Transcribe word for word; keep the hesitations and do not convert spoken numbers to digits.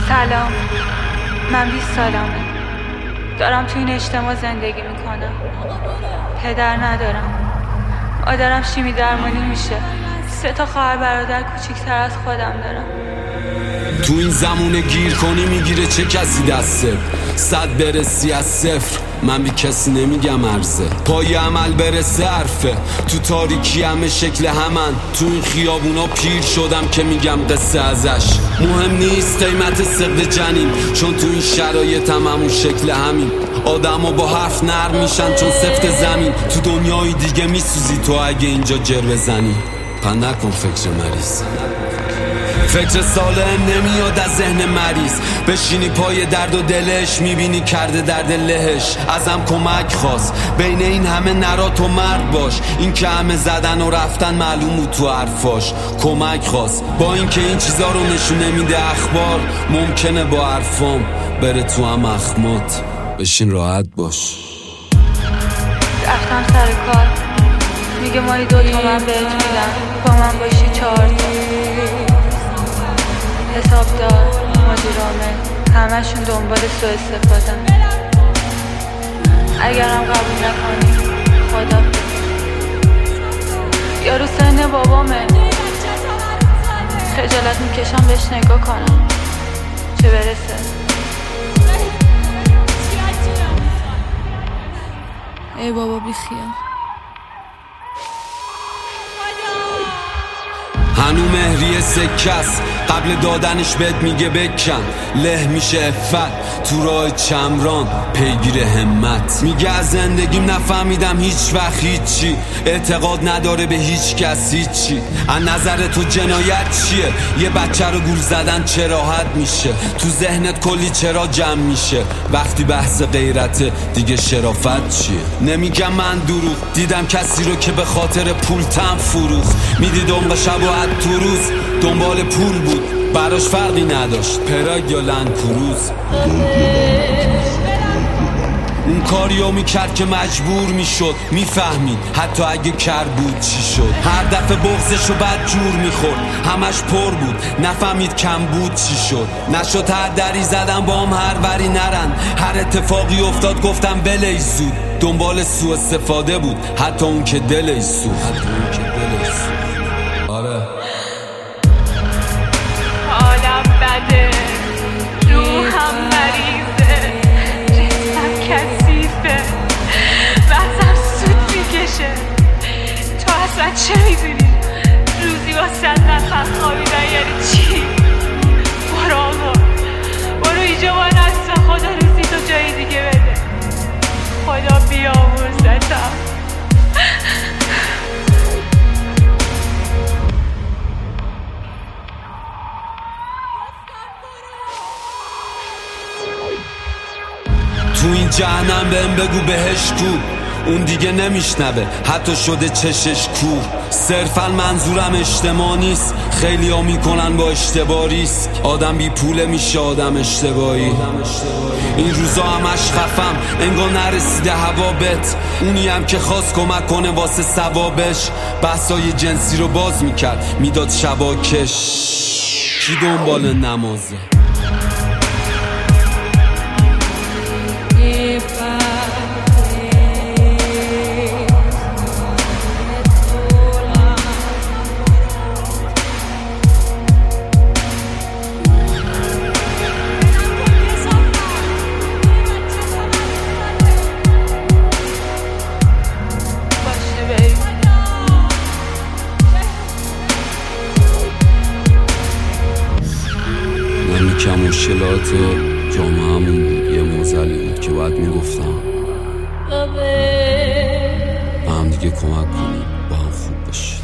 سلام، من بیست سالمه. دارم تو این اجتماع زندگی میکنم. پدر ندارم. مادرم شیمی درمانی میشه. سه تا خواهر برادر کوچیک‌تر از خودم دارم. تو این زمونه گیر کنی میگیره چه کسی دسته؟ صد برسی از صفر، من بی کسی نمیگم عرضه. پای عمل برسه حرفه، تو تاریکی همه شکل همن. تو این خیابونا پیر شدم که میگم قصه ازش. مهم نیست قیمت سقل جنین، چون تو این شرایط هم همون شکل همین. آدم ها با حرف نرم میشن چون سفت زمین. تو دنیای دیگه میسوزی تو اگه اینجا جر بزنی. پن نکن فکر مریض، فکر سالم نمیاد از ذهن مریض. بشینی پای درد و دلش، میبینی کرده درد لهش. ازم کمک خواست بین این همه نرا تو مرد باش. این که همه زدن و رفتن معلوم بود تو حرفاش. کمک خواست با این که این چیزا رو نشون نمیده اخبار. ممکنه با حرفام بره تو هم اخمات. بشین راحت باش. رفتم سر کار، میگه مایی دو تومن بهت میدم با من باشی چهار تا. حسابدار، مدیر عامل، همشون دنبال سوء استفاده‌ن. اگرم قبول نکنی خدا یارو سن بابامه. خجالت میکشم بهش نگاه کنم، چه برسه ای بابا بیخیال. هنو مهری سکس قبل دادنش بهت میگه بکن. له میشه افت تو راه چمران پیگیر همت. میگه از زندگیم نفهمیدم هیچ وقت هیچی. اعتقاد نداره به هیچ کس هیچی. از نظر تو جنایت چیه؟ یه بچه رو گول زدن چه راحت میشه؟ تو ذهنت کلی چرا جمع میشه؟ وقتی بحث غیرته دیگه شرافت چیه؟ نمیگم من دروغ دیدم کسی رو که به خاطر پول تم فروخت. میدید عمق شب و تو روز دنبال پول بود، براش فرقی نداشت پراگ یا لنکروز. اون کاریو میکرد که مجبور میشد، میفهمید حتی اگه کر بود چی شد. هر دفعه بغزشو بد جور میخورد، همش پر بود نفهمید کم بود چی شد. نشد هر دری زدم با هم هر وری نرن. هر اتفاقی افتاد گفتم ولش زود. دنبال سوء استفاده بود حتی اون که دلش سود. حتی اون که دلش سود. آره حالم بده، روحم مریضه، جسمم کثیفه، وزم سود میکشه. تو اصلا چه میدونی روزی واسه نفس خوابیدن یعنی چی؟ برو آقا برو اینجا با نست خدا روزی تو جای دیگه بده. خدا بیامرزتم. تو این جهنم بهم بگو بهش کو. اون دیگه نمیشنوه حتی شده چشش کور. صرفا منظورم اجتماع نیست، خیلی ها میکنن با اشتباه ریسک. آدم بی پوله میشه آدم اشتباهی. این روزا همش خفم انگار نرسیده هوابت. اونی هم که خواست کمک کنه واسه ثوابش، بحثای جنسی رو باز میکرد میداد شباکش. کی دنبال نمازه؟ که مشکلات جامعه همون بود. یه موزلی بود که باید میگفتم با هم دیگه کمک کنیم با هم خوب بشیم.